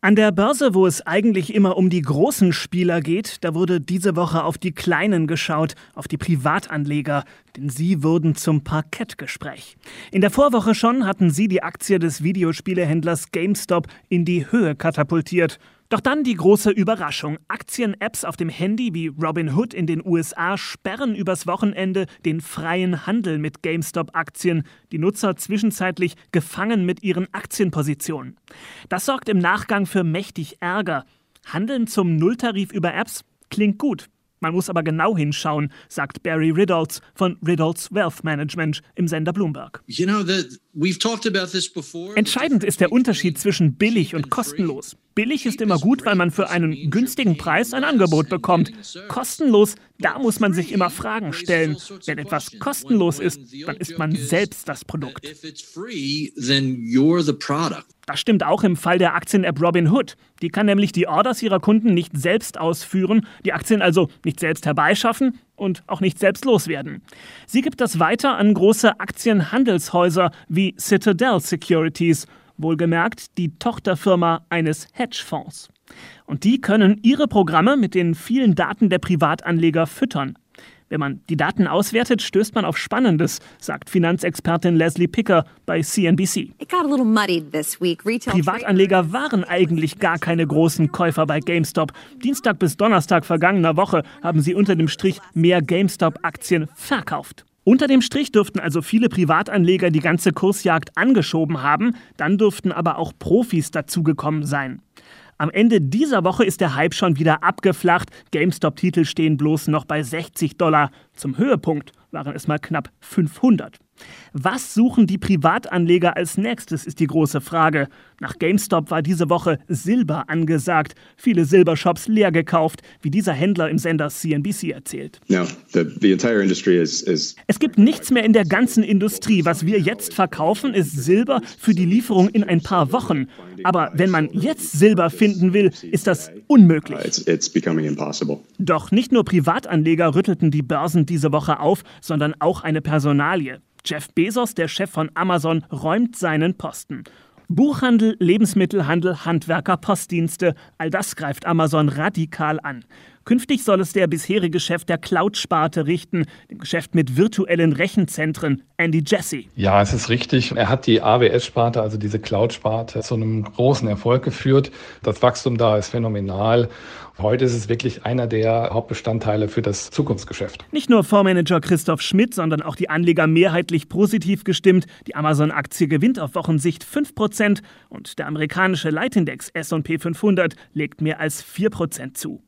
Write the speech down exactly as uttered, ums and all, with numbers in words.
An der Börse, wo es eigentlich immer um die großen Spieler geht, da wurde diese Woche auf die Kleinen geschaut, auf die Privatanleger, denn sie wurden zum Parkettgespräch. In der Vorwoche schon hatten sie die Aktie des Videospielehändlers GameStop in die Höhe katapultiert. Doch dann die große Überraschung. Aktien-Apps auf dem Handy wie Robinhood in den U S A sperren übers Wochenende den freien Handel mit GameStop-Aktien. Die Nutzer zwischenzeitlich gefangen mit ihren Aktienpositionen. Das sorgt im Nachgang für mächtig Ärger. Handeln zum Nulltarif über Apps klingt gut. Man muss aber genau hinschauen, sagt Barry Ritholtz von Ritholtz Wealth Management im Sender Bloomberg. You know, the, we've talked about this before. Entscheidend ist der Unterschied zwischen billig und kostenlos. Billig ist immer gut, weil man für einen günstigen Preis ein Angebot bekommt. Kostenlos, da muss man sich immer Fragen stellen. Wenn etwas kostenlos ist, dann ist man selbst das Produkt. Das stimmt auch im Fall der Aktien-App Robinhood. Die kann nämlich die Orders ihrer Kunden nicht selbst ausführen, die Aktien also nicht selbst herbeischaffen und auch nicht selbst loswerden. Sie gibt das weiter an große Aktienhandelshäuser wie Citadel Securities, wohlgemerkt die Tochterfirma eines Hedgefonds. Und die können ihre Programme mit den vielen Daten der Privatanleger füttern. Wenn man die Daten auswertet, stößt man auf Spannendes, sagt Finanzexpertin Leslie Picker bei C N B C. Privatanleger waren eigentlich gar keine großen Käufer bei GameStop. Dienstag bis Donnerstag vergangener Woche haben sie unter dem Strich mehr GameStop-Aktien verkauft. Unter dem Strich dürften also viele Privatanleger die ganze Kursjagd angeschoben haben, dann dürften aber auch Profis dazugekommen sein. Am Ende dieser Woche ist der Hype schon wieder abgeflacht. GameStop-Titel stehen bloß noch bei sechzig Dollar. Zum Höhepunkt waren es mal knapp fünfhundert. Was suchen die Privatanleger als nächstes, ist die große Frage. Nach GameStop war diese Woche Silber angesagt. Viele Silbershops leer gekauft, wie dieser Händler im Sender C N B C erzählt. No, the, the entire industry is, is es gibt nichts mehr in der ganzen Industrie. Was wir jetzt verkaufen, ist Silber für die Lieferung in ein paar Wochen. Aber wenn man jetzt Silber finden will, ist das unmöglich. it's, it's becoming impossible. Doch nicht nur Privatanleger rüttelten die Börsen diese Woche auf, sondern auch eine Personalie. Jeff Bezos, der Chef von Amazon, räumt seinen Posten. Buchhandel, Lebensmittelhandel, Handwerker, Postdienste, all das greift Amazon radikal an. Künftig soll es der bisherige Chef der Cloud-Sparte richten, dem Geschäft mit virtuellen Rechenzentren, Andy Jassy. Ja, es ist richtig. Er hat die A W S-Sparte, also diese Cloud-Sparte, zu einem großen Erfolg geführt. Das Wachstum da ist phänomenal. Heute ist es wirklich einer der Hauptbestandteile für das Zukunftsgeschäft. Nicht nur Fondsmanager Christoph Schmidt, sondern auch die Anleger mehrheitlich positiv gestimmt. Die Amazon-Aktie gewinnt auf Wochensicht fünf Prozent und der amerikanische Leitindex S und P fünfhundert legt mehr als vier Prozent zu.